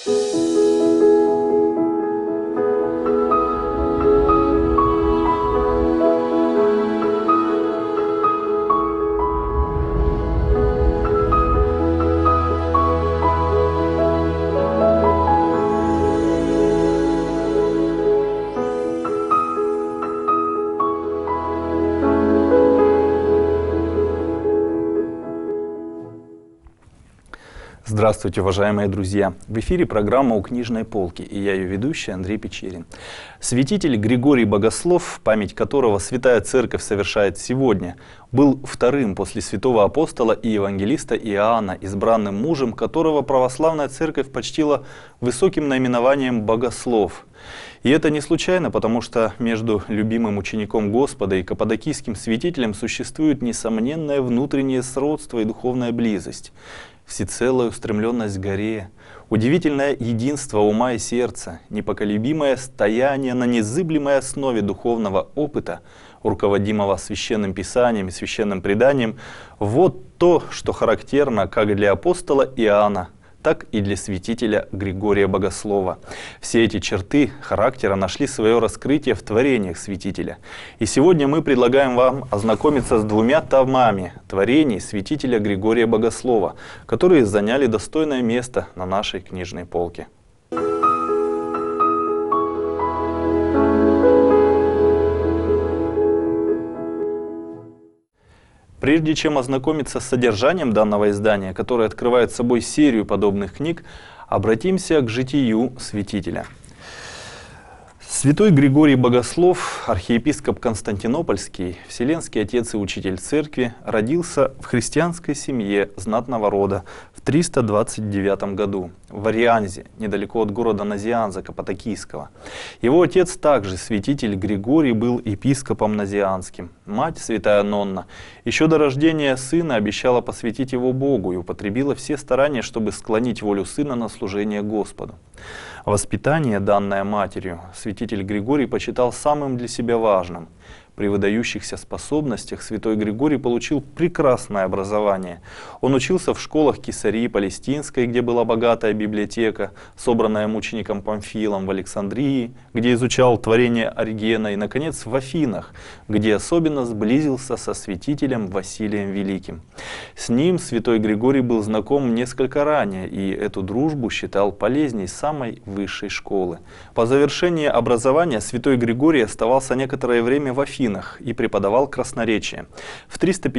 Здравствуйте, уважаемые друзья! В эфире программа «У книжной полки» и я ее ведущий Андрей Печерин. Святитель Григорий Богослов, память которого Святая Церковь совершает сегодня, был вторым после святого апостола и евангелиста Иоанна, избранным мужем, которого православная церковь почтила высоким наименованием «Богослов». И это не случайно, потому что между любимым учеником Господа и каппадокийским святителем существует несомненное внутреннее сродство и духовная близость. Всецелая устремленность к горе, удивительное единство ума и сердца, непоколебимое стояние на незыблемой основе духовного опыта, руководимого священным писанием и священным преданием, вот то, что характерно как для апостола Иоанна, так и для святителя Григория Богослова. Все эти черты характера нашли свое раскрытие в творениях святителя. И сегодня мы предлагаем вам ознакомиться с двумя томами творений святителя Григория Богослова, которые заняли достойное место на нашей книжной полке. Прежде чем ознакомиться с содержанием данного издания, которое открывает собой серию подобных книг, обратимся к житию святителя. Святой Григорий Богослов, архиепископ Константинопольский, вселенский отец и учитель церкви, родился в христианской семье знатного рода в 329 году в Арианзе, недалеко от города Назианза Каппадокийского. Его отец, также святитель Григорий, был епископом назианским. Мать, святая Нонна, еще до рождения сына обещала посвятить его Богу и употребила все старания, чтобы склонить волю сына на служение Господу. Воспитание, данное матерью, святитель Григорий почитал самым для себя важным. При выдающихся способностях святой Григорий получил прекрасное образование. Он учился в школах Кесарии Палестинской, где была богатая библиотека, собранная мучеником Памфилом, в Александрии, где изучал творение Оригена, и, наконец, в Афинах, где особенно сблизился со святителем Василием Великим. С ним святой Григорий был знаком несколько ранее, и эту дружбу считал полезней самой высшей школы. По завершении образования святой Григорий оставался некоторое время в Афинах и преподавал красноречие. В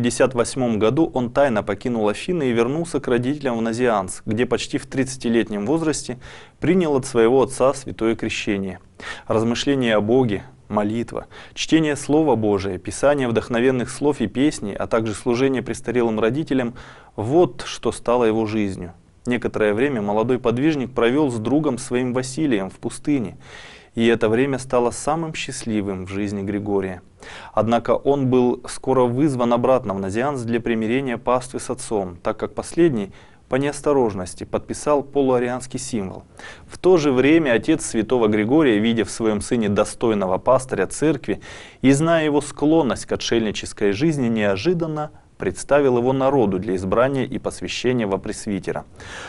358 году он тайно покинул Афины и вернулся к родителям в Назианз, где почти в 30-летнем возрасте принял от своего отца святое крещение. Размышления о Боге, молитва, чтение Слова Божия, писание вдохновенных слов и песней, а также служение престарелым родителям – вот что стало его жизнью. Некоторое время молодой подвижник провел с другом своим Василием в пустыне, и это время стало самым счастливым в жизни Григория. Однако он был скоро вызван обратно в Назианз для примирения паствы с отцом, так как последний по неосторожности подписал полуарианский символ. В то же время отец святого Григория, видя в своем сыне достойного пастыря церкви и зная его склонность к отшельнической жизни, неожиданно представил его народу для избрания и посвящения во пресвитера.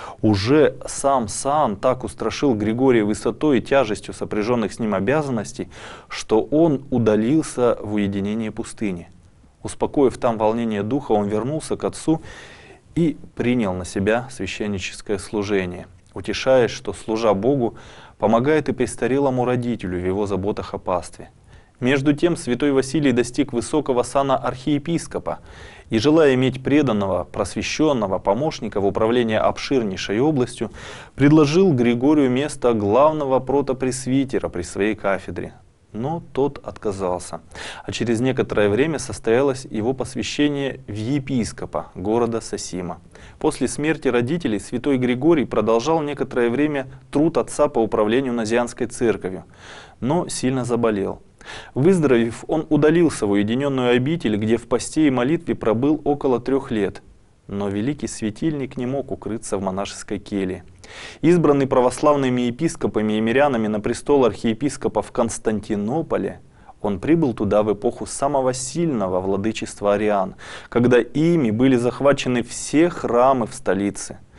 Уже сам сан так устрашил Григория высотой и тяжестью сопряженных с ним обязанностей, что он удалился в уединение пустыни. Успокоив там волнение духа, он вернулся к отцу и принял на себя священническое служение, утешаясь, что, служа Богу, помогает и престарелому родителю в его заботах о пастве. Между тем святой Василий достиг высокого сана архиепископа и, желая иметь преданного, просвещенного помощника в управлении обширнейшей областью, предложил Григорию место главного протопресвитера при своей кафедре. Но тот отказался, а через некоторое время состоялось его посвящение в епископа города Сосима. После смерти родителей святой Григорий продолжал некоторое время труд отца по управлению Назианской церковью, но сильно заболел. Выздоровев, он удалился в уединенную обитель, где в посте и молитве пробыл около 3 лет. Но великий светильник не мог укрыться в монашеской келье. Избранный православными епископами и мирянами на престол архиепископа в Константинополе, он прибыл туда в эпоху самого сильного владычества ариан, когда ими были захвачены все храмы в столице.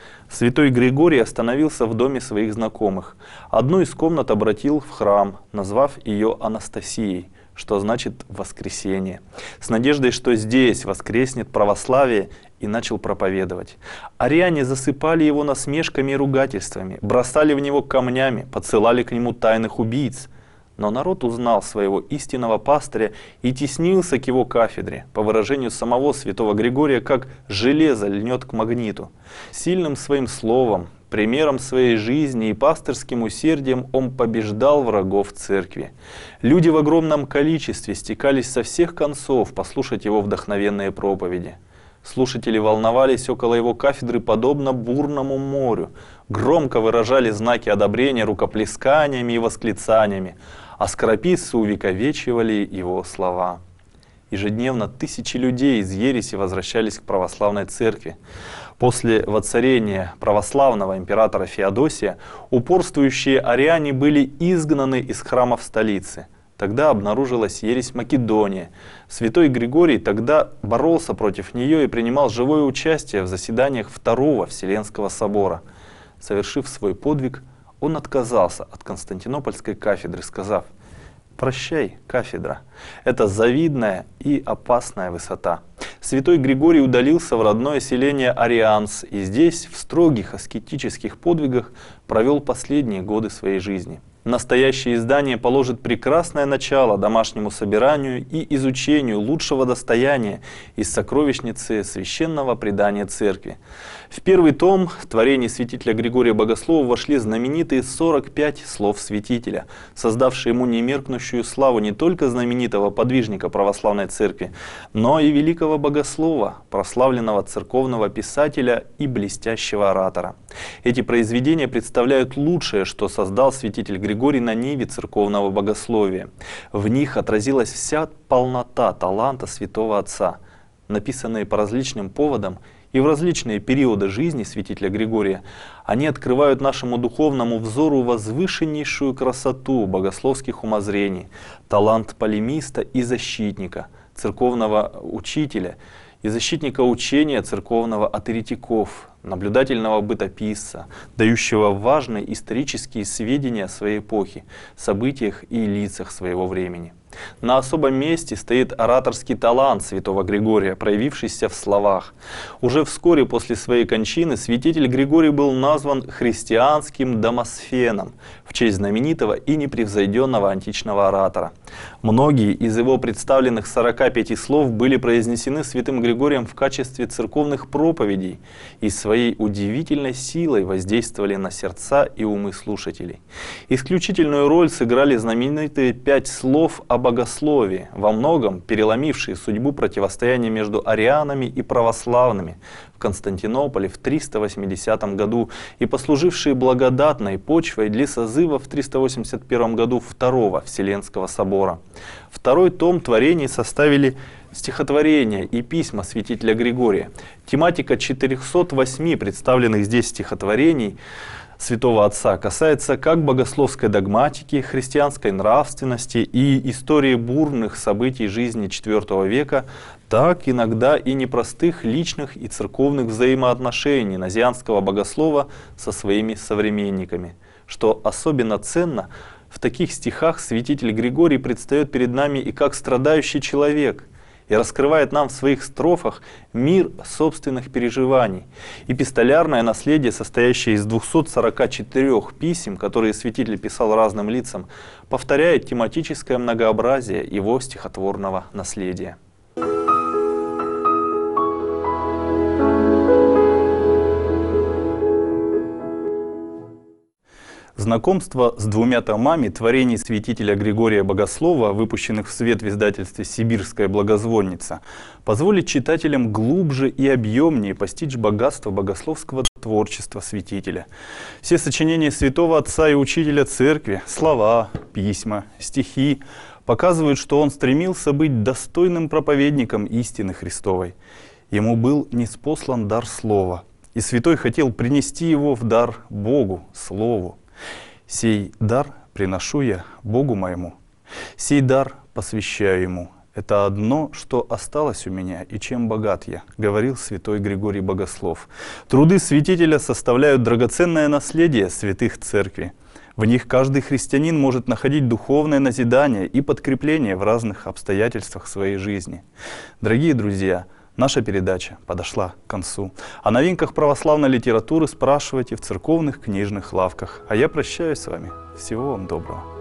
Святой Григорий остановился в доме своих знакомых. Одну из комнат обратил в храм, назвав ее Анастасией, что значит «воскресение», с надеждой, что здесь воскреснет православие, и начал проповедовать. Ариане засыпали его насмешками и ругательствами, бросали в него камнями, подсылали к нему тайных убийц. Но народ узнал своего истинного пастыря и теснился к его кафедре, по выражению самого святого Григория, как железо льнет к магниту. Сильным своим словом, примером своей жизни и пастырским усердием он побеждал врагов церкви. Люди в огромном количестве стекались со всех концов послушать его вдохновенные проповеди. Слушатели волновались около его кафедры подобно бурному морю, громко выражали знаки одобрения рукоплесканиями и восклицаниями, а скорописцы увековечивали его слова. Ежедневно тысячи людей из ереси возвращались к православной церкви. После воцарения православного императора Феодосия упорствующие ариане были изгнаны из храмов столицы. Тогда обнаружилась ересь Македония. Святой Григорий тогда боролся против нее и принимал живое участие в заседаниях Второго Вселенского собора. Совершив свой подвиг, он отказался от Константинопольской кафедры, сказав: «Прощай, кафедра, это завидная и опасная высота». Святой Григорий удалился в родное селение Арианс и здесь, в строгих аскетических подвигах, провел последние годы своей жизни. Настоящее издание положит прекрасное начало домашнему собиранию и изучению лучшего достояния из сокровищницы священного предания церкви. В первый том творений святителя Григория Богослова вошли знаменитые 45 слов святителя, создавшие ему немеркнущую славу не только знаменитого подвижника православной церкви, но и великого богослова, прославленного церковного писателя и блестящего оратора. Эти произведения представляют лучшее, что создал святитель Григорий на ниве церковного богословия. В них отразилась вся полнота таланта святого отца. Написанные по различным поводам и в различные периоды жизни святителя Григория, они открывают нашему духовному взору возвышеннейшую красоту богословских умозрений, талант полемиста и защитника, церковного учителя и защитника учения церковного от еретиков, наблюдательного бытописца, дающего важные исторические сведения о своей эпохе, событиях и лицах своего времени. На особом месте стоит ораторский талант святого Григория, проявившийся в словах. Уже вскоре после своей кончины святитель Григорий был назван христианским Дамосфеном в честь знаменитого и непревзойденного античного оратора. Многие из его представленных 45 слов были произнесены святым Григорием в качестве церковных проповедей и своей удивительной силой воздействовали на сердца и умы слушателей. Исключительную роль сыграли знаменитые 5 слов о богословии, во многом переломившие судьбу противостояния между арианами и православными в Константинополе в 380 году и послужившие благодатной почвой для созыва в 381 году Второго Вселенского собора. Второй том творений составили стихотворения и письма святителя Григория. Тематика 408 представленных здесь стихотворений святого отца касается как богословской догматики, христианской нравственности и истории бурных событий жизни IV века, так иногда и непростых личных и церковных взаимоотношений назианского богослова со своими современниками. Что особенно ценно, в таких стихах святитель Григорий предстает перед нами и как страдающий человек, и раскрывает нам в своих строфах мир собственных переживаний. Эпистолярное наследие, состоящее из 244 писем, которые святитель писал разным лицам, повторяет тематическое многообразие его стихотворного наследия. Знакомство с 2 томами творений святителя Григория Богослова, выпущенных в свет в издательстве «Сибирская благозвонница», позволит читателям глубже и объемнее постичь богатство богословского творчества святителя. Все сочинения святого отца и учителя церкви, слова, письма, стихи показывают, что он стремился быть достойным проповедником истины Христовой. Ему был ниспослан дар слова, и святой хотел принести его в дар Богу, Слову. «Сей дар приношу я Богу моему, сей дар посвящаю Ему, Это одно, что осталось у меня, и чем богат я, говорил святой Григорий Богослов. Труды святителя составляют драгоценное наследие святых церкви. В них каждый христианин может находить духовное назидание и подкрепление в разных обстоятельствах своей жизни. Дорогие друзья, наша передача подошла к концу. О новинках православной литературы спрашивайте в церковных книжных лавках. А я прощаюсь с вами. Всего вам доброго.